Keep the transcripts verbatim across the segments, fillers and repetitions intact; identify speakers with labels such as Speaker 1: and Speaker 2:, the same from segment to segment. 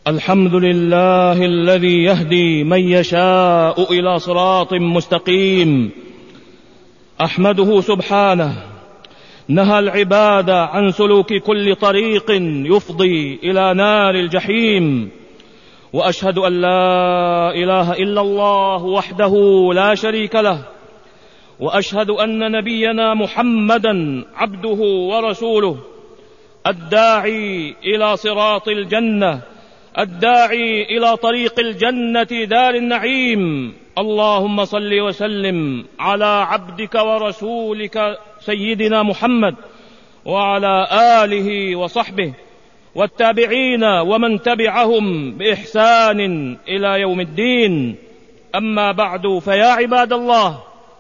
Speaker 1: الحمد لله الذي يهدي من يشاء إلى صراط مستقيم. أحمده سبحانه نهى العباد عن سلوك كل طريق يفضي إلى نار الجحيم، وأشهد أن لا إله إلا الله وحده لا شريك له، وأشهد أن نبينا محمدا عبده ورسوله الداعي إلى صراط الجنة، الداعي إلى طريق الجنة دار النعيم. اللهم صل وسلم على عبدك ورسولك سيدنا محمد وعلى آله وصحبه والتابعين ومن تبعهم بإحسان إلى يوم الدين. أما بعد، فيا عباد الله،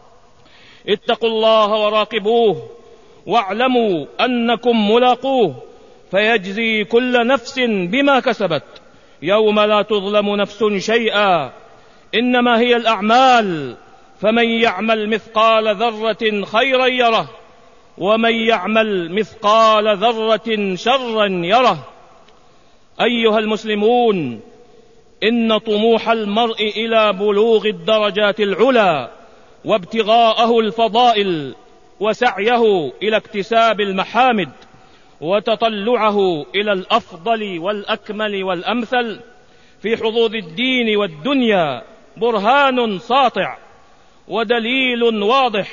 Speaker 1: اتقوا الله وراقبوه واعلموا أنكم ملاقوه، فيجزي كل نفس بما كسبت يوم لا تظلم نفس شيئا، إنما هي الأعمال، فمن يعمل مثقال ذرة خيرا يره ومن يعمل مثقال ذرة شرا يره. أيها المسلمون، إن طموح المرء إلى بلوغ الدرجات العلى وابتغاءه الفضائل وسعيه إلى اكتساب المحامد وتطلعه إلى الأفضل والأكمل والأمثل في حظوظ الدين والدنيا برهان ساطع ودليل واضح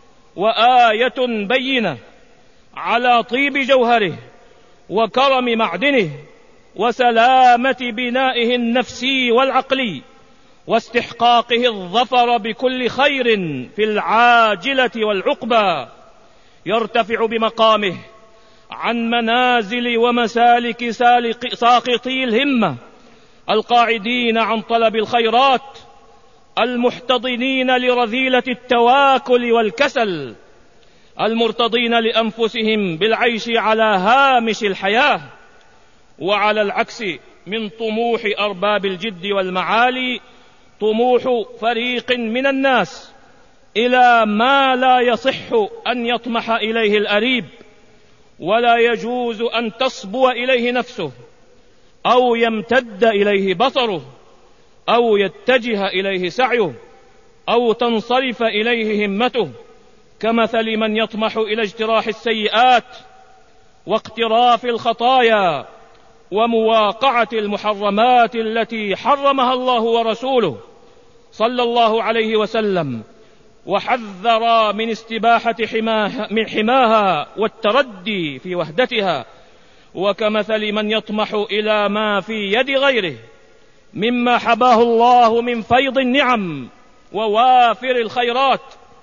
Speaker 1: وآية بينة على طيب جوهره وكرم معدنه وسلامة بنائه النفسي والعقلي واستحقاقه الظفر بكل خير في العاجلة والعقبى، يرتفع بمقامه عن منازل ومسالك ساقطي الهمة القاعدين عن طلب الخيرات المحتضنين لرذيلة التواكل والكسل، المرتضين لأنفسهم بالعيش على هامش الحياة، وعلى العكس من طموح أرباب الجد والمعالي طموح فريق من الناس إلى ما لا يصح أن يطمح إليه الأريب، ولا يجوز أن تصبو إليه نفسه أو يمتد إليه بصره أو يتجه إليه سعيه أو تنصرف إليه همته، كمثل من يطمح إلى اجتراح السيئات واقتراف الخطايا ومواقعة المحرمات التي حرمها الله ورسوله صلى الله عليه وسلم وحذر من استباحة حماها, من حماها والتردي في وهدتها، وكمثل من يطمح إلى ما في يد غيره مما حباه الله من فيض النعم ووافر الخيرات،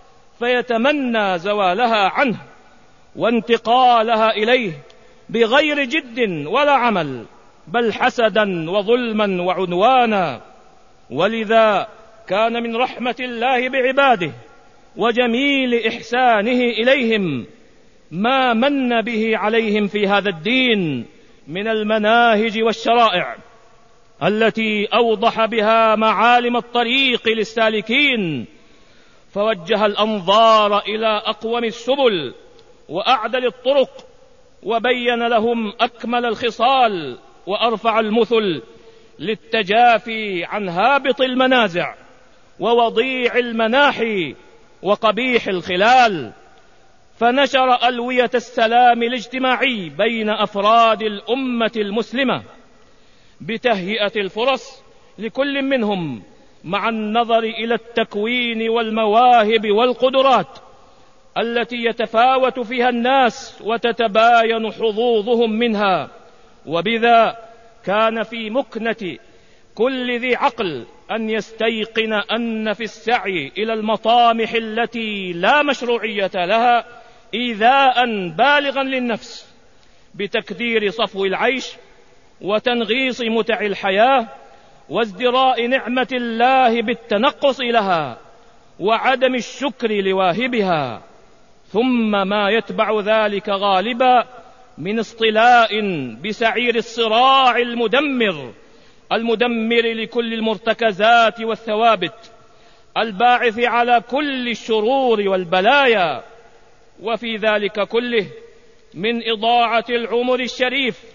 Speaker 1: فيتمنى زوالها عنه وانتقالها إليه بغير جد ولا عمل، بل حسدا وظلما وعنوانا. ولذا كان من رحمة الله بعباده وجميل إحسانه إليهم ما من به عليهم في هذا الدين من المناهج والشرائع التي أوضح بها معالم الطريق للسالكين، فوجه الأنظار إلى أقوم السبل وأعدل الطرق، وبين لهم أكمل الخصال وأرفع المثل للتجافي عن هابط المنازع ووضيع المناحي وقبيح الخلال، فنشر ألوية السلام الاجتماعي بين أفراد الأمة المسلمة بتهيئة الفرص لكل منهم مع النظر إلى التكوين والمواهب والقدرات التي يتفاوت فيها الناس وتتباين حظوظهم منها. وبذا كان في مكنة كل ذي عقل أن يستيقن أن في السعي إلى المطامح التي لا مشروعية لها إيذاء بالغا للنفس بتكدير صفو العيش وتنغيص متع الحياة وازدراء نعمة الله بالتنقص لها وعدم الشكر لواهبها، ثم ما يتبع ذلك غالبا من اصطلاء بسعير الصراع المدمر المدمر لكل المرتكزات والثوابت الباعث على كل الشرور والبلايا، وفي ذلك كله من إضاعة العمر الشريف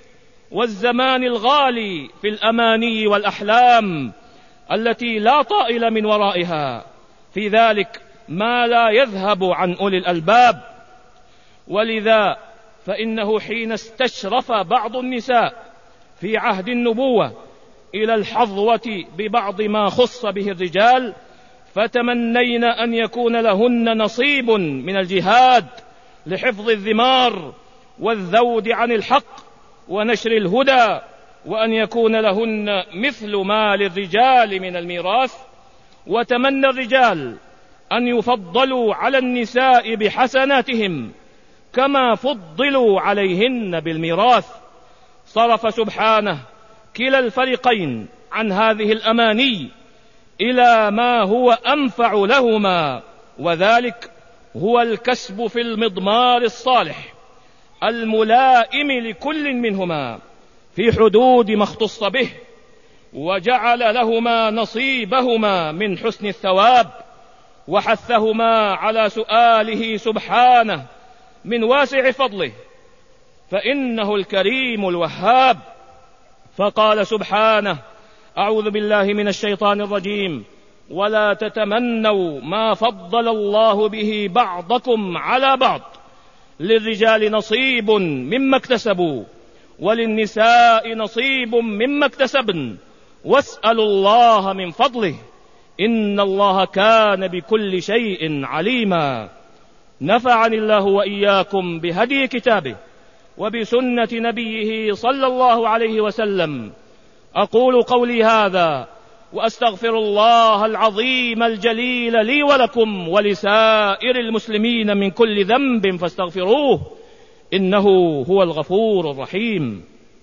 Speaker 1: والزمان الغالي في الأماني والأحلام التي لا طائل من ورائها، في ذلك ما لا يذهب عن أولي الألباب. ولذا فإنه حين استشرف بعض النساء في عهد النبوة إلى الحظوة ببعض ما خص به الرجال، فتمنين أن يكون لهن نصيب من الجهاد لحفظ الذمار والذود عن الحق ونشر الهدى، وأن يكون لهن مثل ما للرجال من الميراث. وتمنى الرجال أن يفضلوا على النساء بحسناتهم كما فضلوا عليهن بالميراث. صرف سبحانه كلا الفريقين عن هذه الأماني إلى ما هو أنفع لهما، وذلك هو الكسب في المضمار الصالح الملائم لكل منهما في حدود ما اختص به، وجعل لهما نصيبهما من حسن الثواب، وحثهما على سؤاله سبحانه من واسع فضله، فإنه الكريم الوهاب. فقال سبحانه: أعوذ بالله من الشيطان الرجيم: ولا تتمنوا ما فضل الله به بعضكم على بعض، للرجال نصيب مما اكتسبوا وللنساء نصيب مما اكتسبن، واسألوا الله من فضله إن الله كان بكل شيء عليما. نفعني الله وإياكم بهدي كتابه وبسنة نبيه صلى الله عليه وسلم. أقول قولي هذا وأستغفر الله العظيم الجليل لي ولكم ولسائر المسلمين من كل ذنب فاستغفروه إنه هو الغفور الرحيم.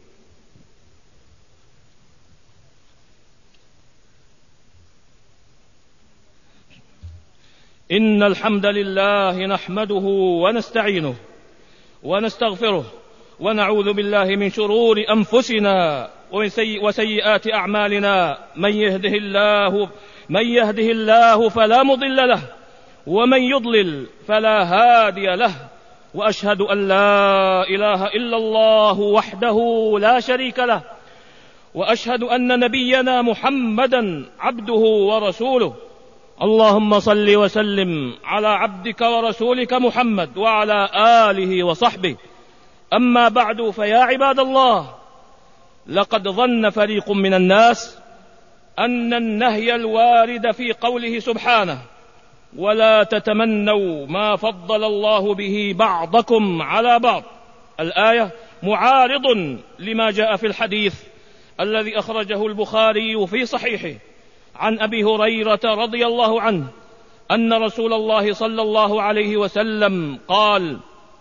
Speaker 1: إن الحمد لله نحمده ونستعينه ونستغفره ونعوذ بالله من شرور أنفسنا وسيئات أعمالنا. من يهده الله من يهده الله فلا مضل له، ومن يضلل فلا هادي له. وأشهد أن لا إله إلا الله وحده لا شريك له، وأشهد أن نبينا محمدا عبده ورسوله. اللهم صل وسلم على عبدك ورسولك محمد وعلى آله وصحبه. أما بعد، فيا عباد الله، لقد ظن فريق من الناس أن النهي الوارد في قوله سبحانه: ولا تتمنوا ما فضل الله به بعضكم على بعض، الآية معارض لما جاء في الحديث الذي أخرجه البخاري في صحيحه عن أبي هريرة رضي الله عنه أن رسول الله صلى الله عليه وسلم قال: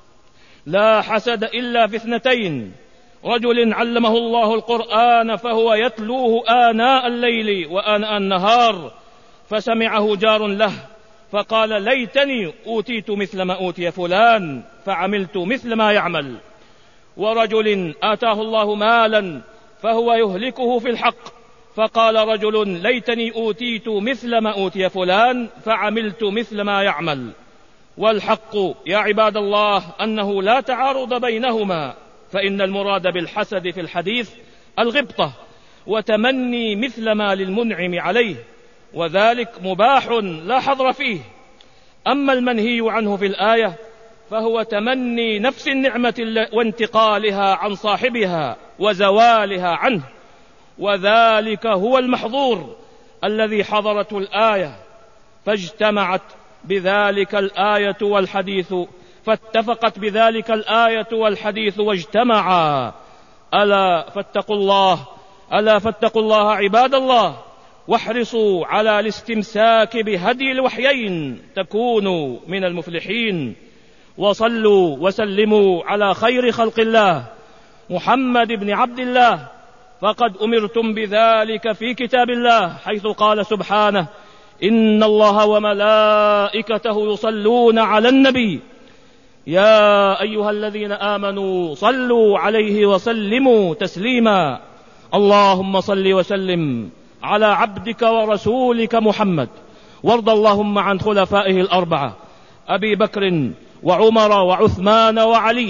Speaker 1: لا حسد إلا في اثنتين: رجل علمه الله القرآن فهو يتلوه آناء الليل وآناء النهار، فسمعه جار له فقال: ليتني أوتيت مثل ما أوتي فلان فعملت مثل ما يعمل. ورجل آتاه الله مالا فهو يهلكه في الحق، فقال رجل: ليتني أوتيت مثل ما أوتي فلان فعملت مثل ما يعمل. والحق يا عباد الله أنه لا تعارض بينهما، فإن المراد بالحسد في الحديث الغبطة وتمني مثل ما للمنعم عليه، وذلك مباح لا حظر فيه. أما المنهي عنه في الآية فهو تمني نفس النعمة وانتقالها عن صاحبها وزوالها عنه، وذلك هو المحظور الذي حضرته الآية، فاجتمعت بذلك الآية والحديث فاتفقت بذلك الآية والحديث واجتمعا. ألا فاتقوا الله ألا فاتقوا الله عباد الله، واحرصوا على الاستمساك بهدي الوحيين تكونوا من المفلحين. وصلوا وسلموا على خير خلق الله محمد بن عبد الله، فقد أمرتم بذلك في كتاب الله، حيث قال سبحانه: إن الله وملائكته يصلون على النبي يا أيها الذين آمنوا صلوا عليه وسلموا تسليما. اللهم صل وسلم على عبدك ورسولك محمد، وارض اللهم عن خلفائه الأربعة أبي بكر وعمر وعثمان وعلي،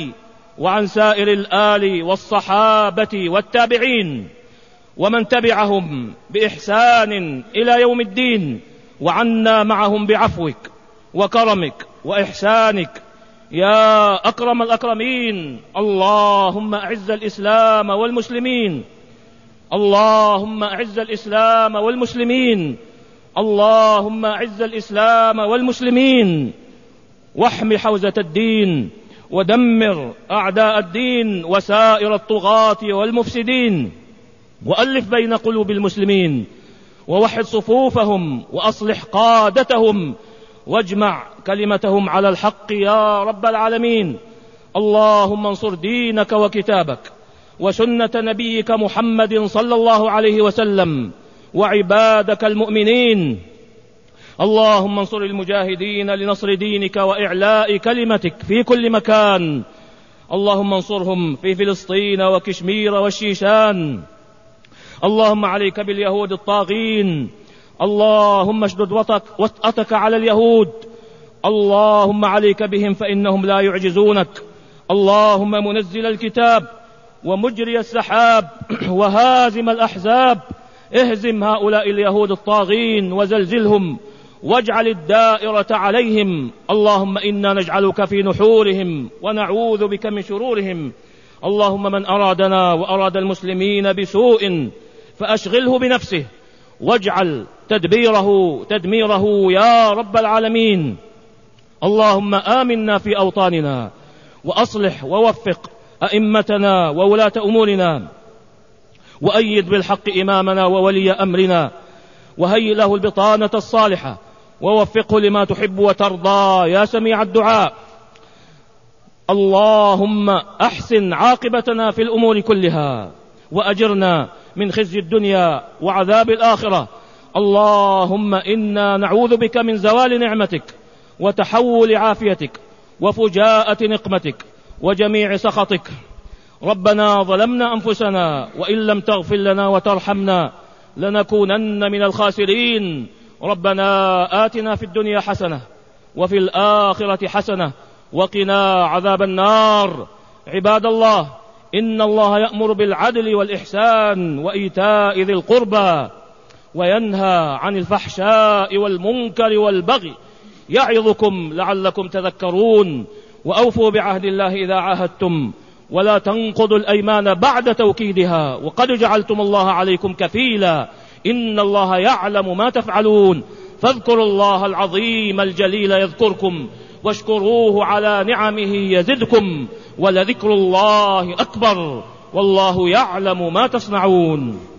Speaker 1: وعن سائر الآل والصحابة والتابعين ومن تبعهم بإحسان إلى يوم الدين، وعنا معهم بعفوك وكرمك وإحسانك يا أكرم الأكرمين. اللهم أعز الإسلام والمسلمين، اللهم أعز الإسلام والمسلمين، اللهم أعز الإسلام والمسلمين، واحم حوزة الدين، ودمر أعداء الدين وسائر الطغاة والمفسدين، وألف بين قلوب المسلمين، ووحد صفوفهم، وأصلح قادتهم، واجمع كلمتهم على الحق يا رب العالمين. اللهم انصر دينك وكتابك وسنة نبيك محمد صلى الله عليه وسلم وعبادك المؤمنين. اللهم انصر المجاهدين لنصر دينك وإعلاء كلمتك في كل مكان. اللهم انصرهم في فلسطين وكشمير والشيشان. اللهم عليك باليهود الطاغين. اللهم اشدد وطأتك على اليهود. اللهم عليك بهم فإنهم لا يعجزونك. اللهم منزل الكتاب ومجري السحاب وهازم الأحزاب، اهزم هؤلاء اليهود الطاغين وزلزلهم واجعل الدائرة عليهم. اللهم إنا نجعلك في نحورهم ونعوذ بك من شرورهم. اللهم من أرادنا وأراد المسلمين بسوء فأشغله بنفسه، واجعل تدبيره تدميره يا رب العالمين. اللهم آمنا في أوطاننا، وأصلح ووفق أئمتنا وولاة أمورنا، وأيد بالحق إمامنا وولي أمرنا، وهيئ له البطانة الصالحة، ووفقه لما تحب وترضى يا سميع الدعاء. اللهم أحسن عاقبتنا في الأمور كلها، وأجرنا من خزي الدنيا وعذاب الآخرة. اللهم إنا نعوذ بك من زوال نعمتك وتحول عافيتك وفجاءة نقمتك وجميع سخطك. ربنا ظلمنا أنفسنا وإن لم تغفر لنا وترحمنا لنكونن من الخاسرين. ربنا آتنا في الدنيا حسنة وفي الآخرة حسنة وقنا عذاب النار. عباد الله، إن الله يأمر بالعدل والإحسان وإيتاء ذي القربى وينهى عن الفحشاء والمنكر والبغي، يعظكم لعلكم تذكرون. وأوفوا بعهد الله إذا عاهدتم، ولا تنقضوا الأيمان بعد توكيدها، وقد جعلتم الله عليكم كفيلا، إن الله يعلم ما تفعلون. فاذكروا الله العظيم الجليل يذكركم، واشكروه على نعمه يزدكم، ولذكر الله أكبر، والله يعلم ما تصنعون.